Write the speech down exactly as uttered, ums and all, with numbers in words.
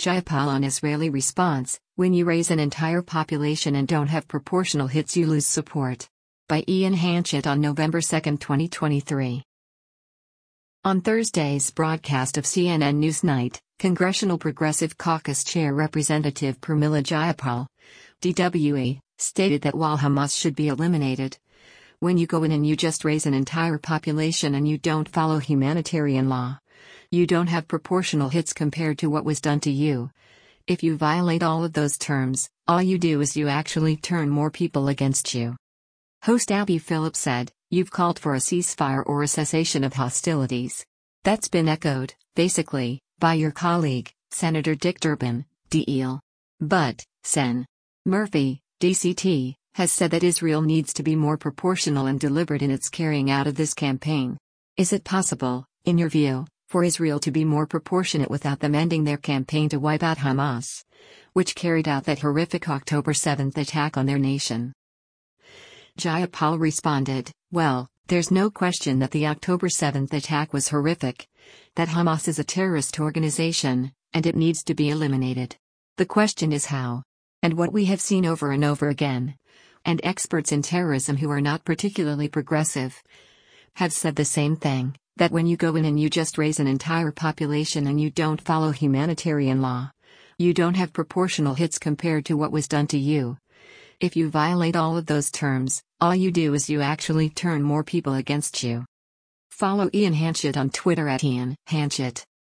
Jayapal on Israeli response: when you raise an entire population and don't have proportional hits, you lose support. By Ian Hanchett on November second, twenty twenty-three. On Thursday's broadcast of C N N Newsnight, Congressional Progressive Caucus Chair Representative Pramila Jayapal, D W E, stated that while Hamas should be eliminated, when you go in and you just raise an entire population and you don't follow humanitarian law, you don't have proportional hits compared to what was done to you. If you violate all of those terms, all you do is you actually turn more people against you. Host Abby Phillips said, "You've called for a ceasefire or a cessation of hostilities. That's been echoed, basically, by your colleague, Senator Dick Durbin, D L. But, Sen. Murphy, D C T, has said that Israel needs to be more proportional and deliberate in its carrying out of this campaign. Is it possible, in your view, for Israel to be more proportionate without them ending their campaign to wipe out Hamas, which carried out that horrific October seventh attack on their nation?" Jayapal responded, "Well, there's no question that the October seventh attack was horrific, that Hamas is a terrorist organization, and it needs to be eliminated. The question is how. And what we have seen over and over again, and experts in terrorism who are not particularly progressive have said the same thing, that when you go in and you just raise an entire population and you don't follow humanitarian law, you don't have proportional hits compared to what was done to you. If you violate all of those terms, all you do is you actually turn more people against you." Follow Ian Hanchett on Twitter at Ian Hanchett.